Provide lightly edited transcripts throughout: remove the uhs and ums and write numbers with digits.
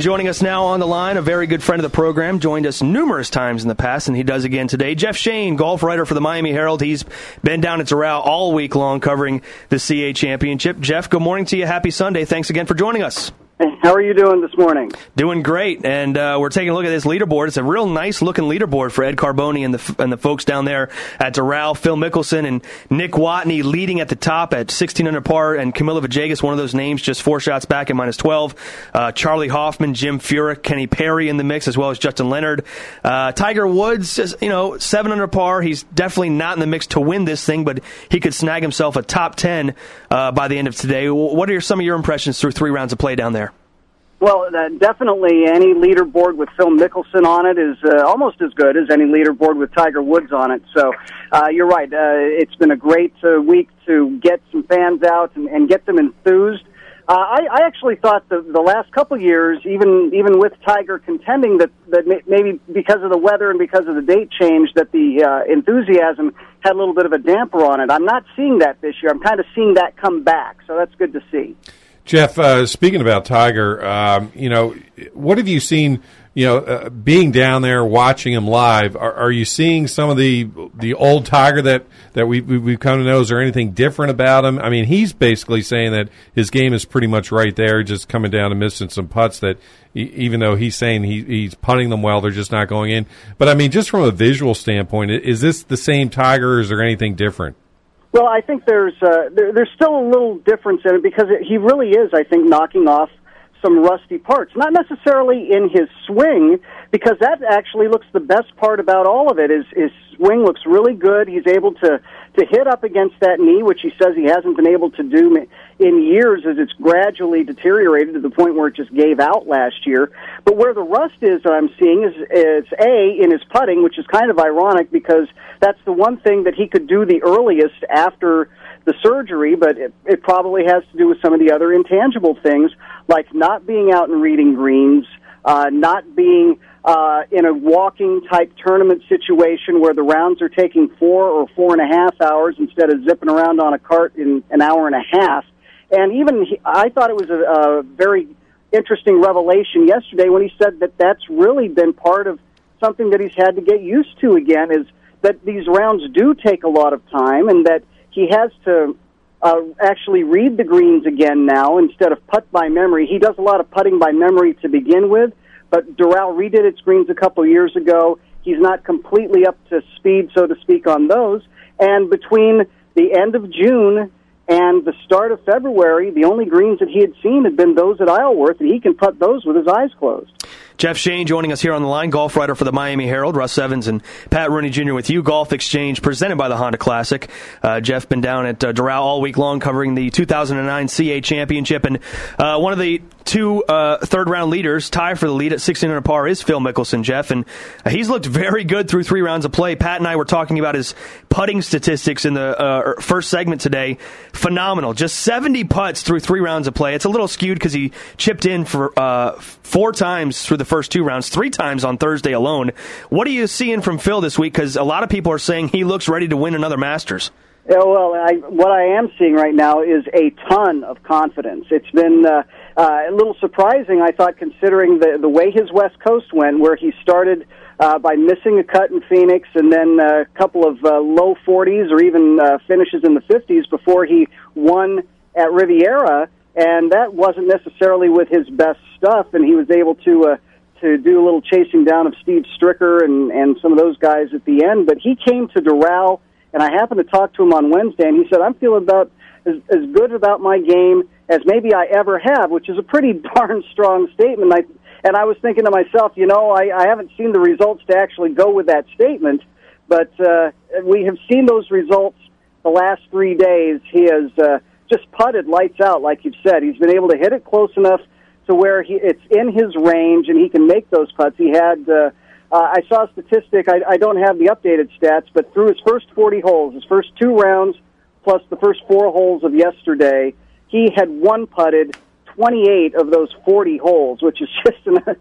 joining us now on the line, a very good friend of the program, joined us numerous times in the past, and he does again today. Jeff Shane, golf writer for the Miami Herald. He's been down at Doral all week long covering the CA Championship. Jeff, good morning to you. Happy Sunday. Thanks again for joining us. Hey, how are you doing this morning? Doing great, and we're taking a look at this leaderboard. It's a real nice-looking leaderboard for Ed Carboni and the folks down there at Doral. Phil Mickelson and Nick Watney leading at the top at 16 under par, and Camilo Villegas, one of those names, just 4 shots back at minus 12. Charlie Hoffman, Jim Furyk, Kenny Perry in the mix, as well as Justin Leonard. Tiger Woods, 7 under par. He's definitely not in the mix to win this thing, but he could snag himself a top 10 by the end of today. What are some of your impressions through 3 rounds of play down there? Well, definitely any leaderboard with Phil Mickelson on it is almost as good as any leaderboard with Tiger Woods on it. So you're right. It's been a great week to get some fans out and get them enthused. I actually thought the last couple years, even with Tiger contending, that maybe because of the weather and because of the date change, that the enthusiasm had a little bit of a damper on it. I'm not seeing that this year. I'm kind of seeing that come back, so that's good to see. Jeff, speaking about Tiger, what have you seen, being down there, watching him live? Are you seeing some of the old Tiger that we've come to know? Is there anything different about him? I mean, he's basically saying that his game is pretty much right there, just coming down and missing some putts that, even though he's saying he's putting them well, they're just not going in. But, I mean, just from a visual standpoint, is this the same Tiger, or is there anything different? Well, I think there's still a little difference in it because he really is, I think, knocking off some rusty parts. Not necessarily in his swing, because that actually looks the best part about all of it. His swing looks really good. He's able to hit up against that knee, which he says he hasn't been able to do in years as it's gradually deteriorated to the point where it just gave out last year. But where the rust is that I'm seeing is in his putting, which is kind of ironic because that's the one thing that he could do the earliest after the surgery, but it probably has to do with some of the other intangible things, like not being out and reading greens, not being in a walking-type tournament situation where the rounds are taking 4 or 4.5 hours instead of zipping around on a cart in an hour and a half. And even I thought it was a very interesting revelation yesterday when he said that that's really been part of something that he's had to get used to again, is that these rounds do take a lot of time and that he has to actually read the greens again now instead of putt by memory. He does a lot of putting by memory to begin with, but Doral redid its greens a couple years ago. He's not completely up to speed, so to speak, on those. And between the end of June and the start of February, the only greens that he had seen had been those at Isleworth, and he can putt those with his eyes closed. Jeff Shane joining us here on the line, golf writer for the Miami Herald. Russ Evans and Pat Rooney Jr. with you. Golf Exchange presented by the Honda Classic. Jeff been down at Doral all week long covering the 2009 CA Championship, and one of the 2 third-round leaders, tied for the lead at 16 under par, is Phil Mickelson, Jeff, and he's looked very good through 3 rounds of play. Pat and I were talking about his putting statistics in the first segment today. Phenomenal. Just 70 putts through 3 rounds of play. It's a little skewed because he chipped in for 4 times through the first 2 rounds, 3 times on Thursday alone. What are you seeing from Phil this week? Because a lot of people are saying he looks ready to win another Masters. Yeah, well, what I am seeing right now is a ton of confidence. It's been a little surprising, I thought, considering the way his West Coast went, where he started by missing a cut in Phoenix and then a couple of low 40s or even finishes in the 50s before he won at Riviera, and that wasn't necessarily with his best stuff, and he was able to do a little chasing down of Steve Stricker and some of those guys at the end. But he came to Doral, and I happened to talk to him on Wednesday, and he said, I'm feeling about as good about my game as maybe I ever have, which is a pretty darn strong statement. And I was thinking to myself, I haven't seen the results to actually go with that statement, but we have seen those results the last 3 days. He has just putted lights out, like you've said. He's been able to hit it close enough to where it's in his range, and he can make those putts. He had, I saw a statistic, I don't have the updated stats, but through his first 40 holes, his first 2 rounds, plus the first 4 holes of yesterday, he had one putted 28 of those 40 holes, which is just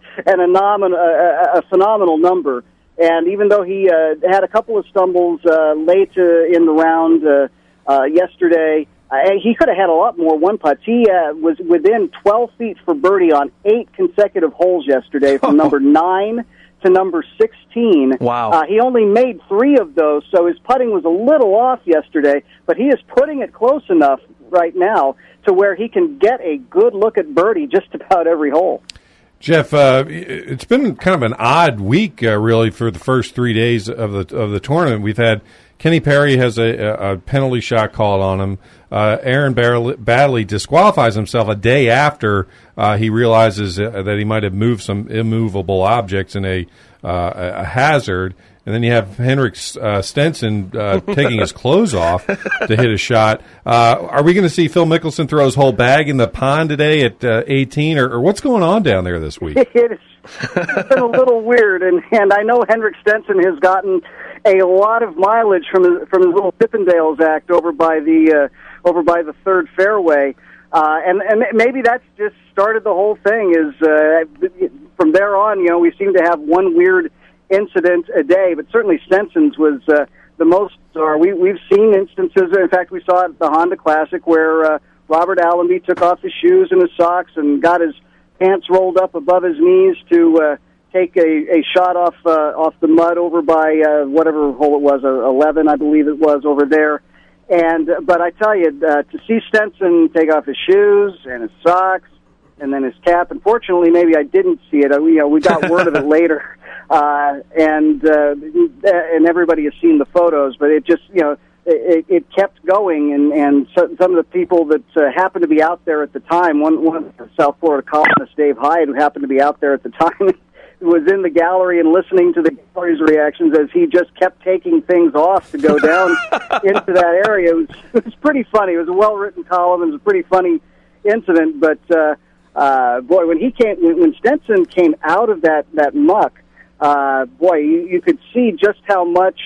a phenomenal number. And even though he had a couple of stumbles late in the round yesterday, he could have had a lot more one-putts. He was within 12 feet for birdie on 8 consecutive holes yesterday, from number 9 to number 16. Wow. He only made 3 of those, so his putting was a little off yesterday, but he is putting it close enough right now to where he can get a good look at birdie just about every hole. Jeff, it's been kind of an odd week, really, for the first 3 days of the tournament. We've had Kenny Perry has a penalty shot called on him. Aaron Baddeley disqualifies himself a day after he realizes that he might have moved some immovable objects in a hazard. And then you have Henrik Stenson taking his clothes off to hit a shot. Are we going to see Phil Mickelson throw his whole bag in the pond today at 18, or what's going on down there this week? It's been a little weird, and I know Henrik Stenson has gotten a lot of mileage from his little Chippendales act over by the third fairway, and maybe that's just started the whole thing. Is from there on, we seem to have one weird incident a day, but certainly Stenson's was the most. We've seen instances. In fact, we saw it at the Honda Classic where Robert Allenby took off his shoes and his socks and got his pants rolled up above his knees to take a shot off the mud over by whatever hole it was, 11, I believe it was, over there. But I tell you, to see Stenson take off his shoes and his socks and then his cap. Unfortunately, maybe I didn't see it. We got word of it later, and everybody has seen the photos. But it just, it kept going, and some of the people that happened to be out there at the time, one of the South Florida columnist, Dave Hyde, who happened to be out there at the time, was in the gallery and listening to the gallery's reactions as he just kept taking things off to go down into that area. It was pretty funny. It was a well-written column. It was a pretty funny incident, but boy, when Stenson came out of that muck, boy, you could see just how much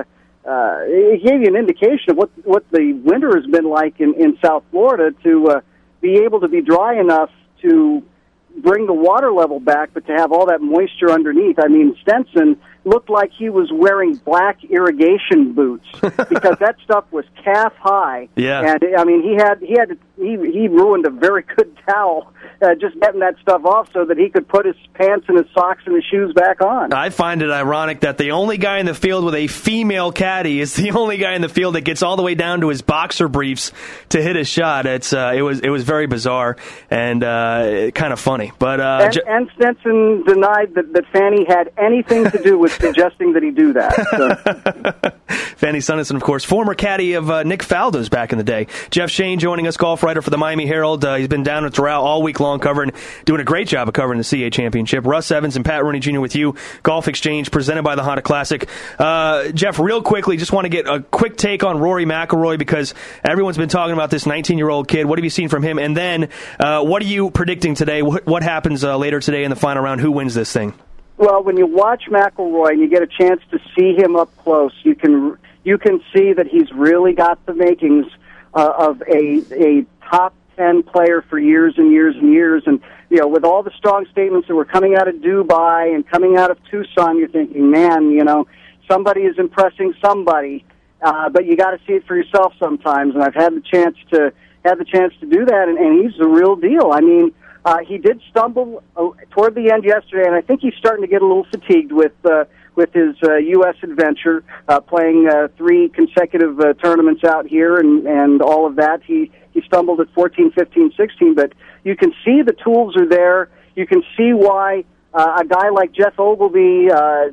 it gave you an indication of what the winter has been like in South Florida to be able to be dry enough to bring the water level back, but to have all that moisture underneath. I mean, Stenson looked like he was wearing black irrigation boots because that stuff was calf high. Yeah. And I mean, he ruined a very good towel just getting that stuff off so that he could put his pants and his socks and his shoes back on. I find it ironic that the only guy in the field with a female caddy is the only guy in the field that gets all the way down to his boxer briefs to hit a shot. It was very bizarre and kind of funny. But and Stenson denied that Fanny had anything to do with suggesting that he do that. So. Fanny Sunnison, of course, former caddy of Nick Faldo's back in the day. Jeff Shane joining us, golf writer for the Miami Herald. He's been down at Doral all week long, doing a great job of covering the CA Championship. Russ Evans and Pat Rooney Jr. with you. Golf Exchange presented by the Honda Classic. Jeff, real quickly, just want to get a quick take on Rory McIlroy because everyone's been talking about this 19-year-old kid. What have you seen from him? And then what are you predicting today? What happens later today in the final round? Who wins this thing? Well, when you watch McIlroy and you get a chance to see him up close, you can see that he's really got the makings of a top 10 player for years and years and years. And, with all the strong statements that were coming out of Dubai and coming out of Tucson, you're thinking, man, somebody is impressing somebody. But you got to see it for yourself sometimes. And I've had the chance to do that, and he's the real deal. I mean, he did stumble toward the end yesterday, and I think he's starting to get a little fatigued with his U.S. adventure, playing 3 consecutive tournaments out here and all of that. He stumbled at 14, 15, 16, but you can see the tools are there. You can see why a guy like Jeff Ogilvy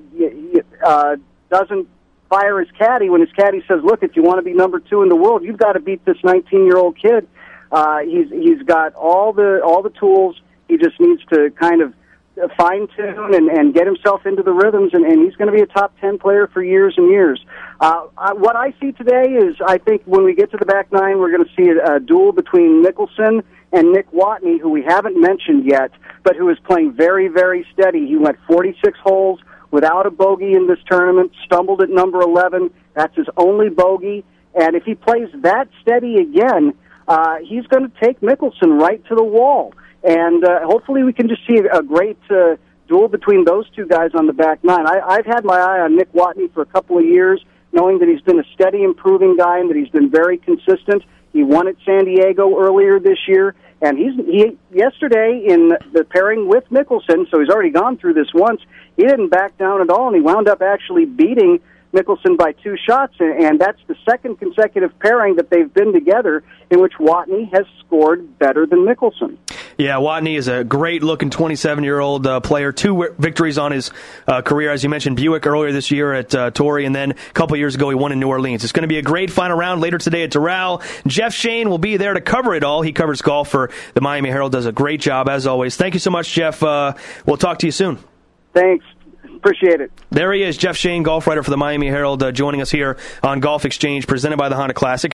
doesn't fire his caddy when his caddy says, look, if you want to be number 2 in the world, you've got to beat this 19-year-old kid. He's got all the tools. He just needs to kind of fine-tune and get himself into the rhythms, and he's going to be a top 10 player for years and years. What I see today is I think when we get to the back nine, we're going to see a duel between Mickelson and Nick Watney, who we haven't mentioned yet, but who is playing very, very steady. He went 46 holes without a bogey in this tournament, stumbled at number 11. That's his only bogey, and if he plays that steady again, he's going to take Mickelson right to the wall. And hopefully we can just see a great duel between those two guys on the back nine. I've had my eye on Nick Watney for a couple of years, knowing that he's been a steady improving guy and that he's been very consistent. He won at San Diego earlier this year, and he yesterday in the pairing with Mickelson, so he's already gone through this once, he didn't back down at all, and he wound up actually beating Mickelson by 2 shots, and that's the second consecutive pairing that they've been together in which Watney has scored better than Mickelson. Yeah, Watney is a great-looking 27-year-old player. 2 victories on his career, as you mentioned, Buick earlier this year at Torrey, and then a couple years ago he won in New Orleans. It's going to be a great final round later today at Doral. Jeff Shane will be there to cover it all. He covers golf for the Miami Herald, does a great job, as always. Thank you so much, Jeff. We'll talk to you soon. Thanks. Appreciate it. There he is, Jeff Shane, golf writer for the Miami Herald, joining us here on Golf Exchange, presented by the Honda Classic.